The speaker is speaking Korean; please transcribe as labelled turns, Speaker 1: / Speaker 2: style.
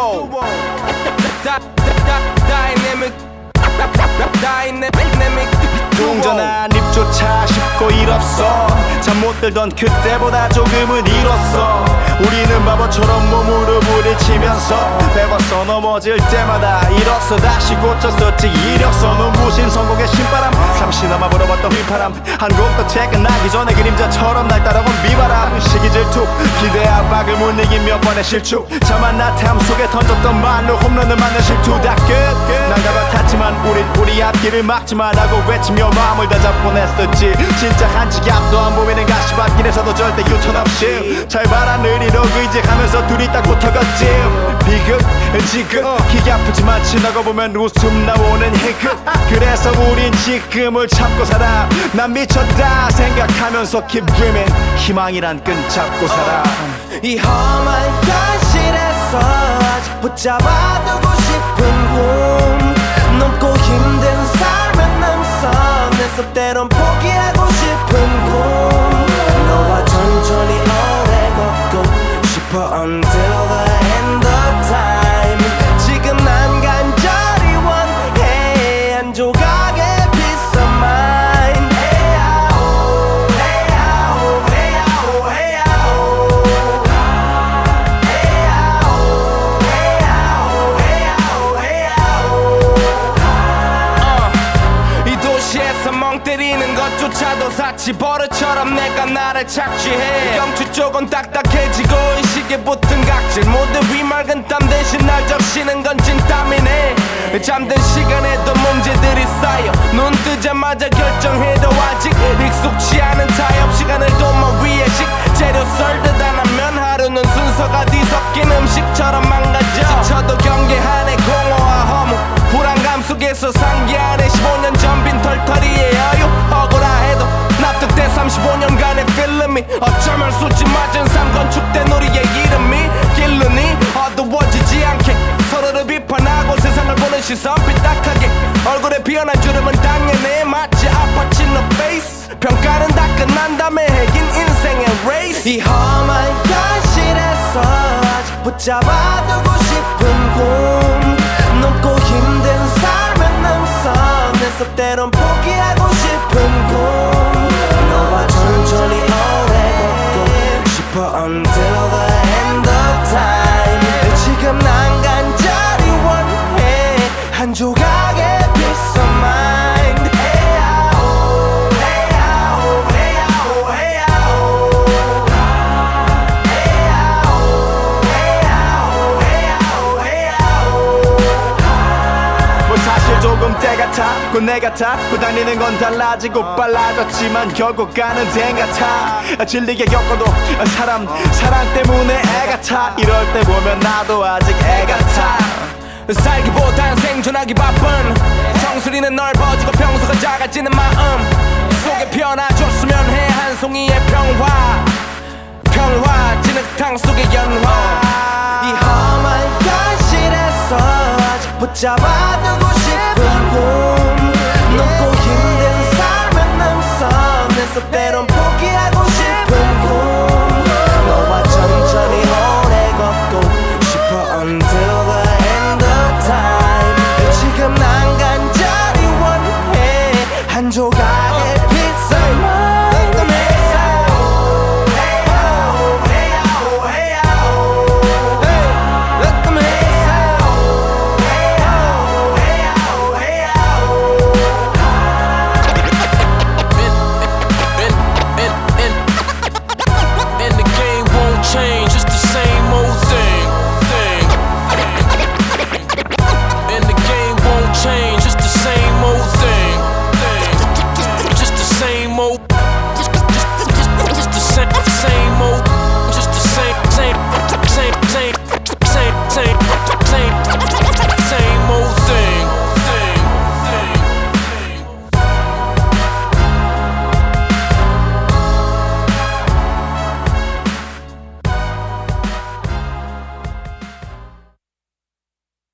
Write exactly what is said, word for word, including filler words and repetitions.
Speaker 1: 두보 다이내믹 다이내믹
Speaker 2: 동전한 입조차 쉽고 일 없어. 잠 못 들던 그때보다 조금은 일었어. 우리는 바보처럼 몸으로 부딪히면서 배웠어. 넘어질 때마다 일었어. 다시 고쳤었지. 이력서 눈부신 성공의 신바람. 잠시나마 불어봤던 휘파람. 한 곡도 퇴근하기 전에 그림자처럼 날 따라온 비바람. 시기 질투 기대 압박을 못 이긴 몇 번의 실축. 자만 나탐 속에 던졌던 말로 홈런을 맞는 실투. 다 끝 난가 같았지만 우린 우리 앞길을 막지만 하고 외치며 마음을 다잡곤 했었지. 진짜 한치 앞도 안 보이는 가시밭길에서도 절대 유턴 없이 잘 봐라 느리록 의지하면서 둘이 딱 붙어갔지. 비극 지극 기가 아프지만 지나고 보면 웃음 나오는 희극. 그래서 우린 지금을 참고 살아. 난 미쳤다 생각하면서 keep dreaming. 희망이란 끈 잡고 살아.
Speaker 1: 이 험한 현실에서 아직 붙잡아두고 싶은 꿈. 넘고 힘든 삶의 능선에서 때론 포기하고 싶은 꿈. 너와 천천히 오래 걷고 싶어 until the end of time. 지금 난 간절히 원해 한 조각의 peace of mind. 헤야호 헤야호 헤야호 헤야호 헤야호 헤야호 헤야호 헤야호. 이 도시에서 멍 때리는 것조차도 사치 버릇처럼 내가 나를 착취해. 경추 쪽은 딱딱해지고 의식에 붙은 각질. 모두 위맑은 땀 대신 날 적시는 건 진땀이네. 잠든 시간에도 문제들이 쌓여 눈 뜨자마자 결정해도 아직 익숙치 않은 타협. 시간을 도모 위에 식재료 썰듯 안 하면 하루는 순서가 뒤섞인 음식처럼 망가져. 지쳐도 경계하네 공허와 허무. 불안감 속에서 상기하네 십오 년 전 빈 털터리의 여유. 억울해도 납득돼 삼십오 년간의 필름이 어쩌면 수치 맞은 삶 건축된 우리의 이름이 길르니 어두워지지 않게 서로를 비판하고 세상을 보는 시선 삐딱하게. 얼굴에 피어난 주름은 당연해 마치 아파친 너 페이스. 평가는 다 끝난 다음에 핵인 인생의 레이스. 이 험한 현실에서 아직 붙잡아두고 싶은 꿈. 넘고 힘든 삶의 능선에서 때론 포기하고 싶은 꿈. 너와 천천히 오래 걷고 싶어 until the end of time. 지금 난 간절히 원해 한 조각의 peace of mind. 헤야호 헤야호 헤야호 헤야호 헤야호 헤야호 헤야호 헤야호.
Speaker 2: 뭐 사실 조금 때 같아 곧 내 같아. 그 다니는 건 달라지고 빨라졌지만 결국 가는 데 같아. 질리게 겪어도 사람 사랑 때문에 애 같아. 이럴 때 보면 나도 아직 애 같아.
Speaker 1: 살기보단 생존하기 바쁜 정수리는 넓어지고 평소가 작아지는 마음 속에 피어나줬으면 해 한 송이의 평화. 평화 진흙탕 속의 연화. 이 험한 현실에서 아직 붙잡아두고 싶은 꿈.